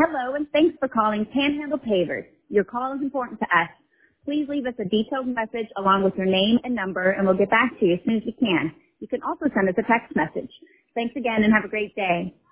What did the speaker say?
Hello, and thanks for calling Panhandle Pavers. Your call is important to us. Please leave us a detailed message along with your name and number, and we'll get back to you as soon as we can. You can also send us a text message. Thanks again, and have a great day.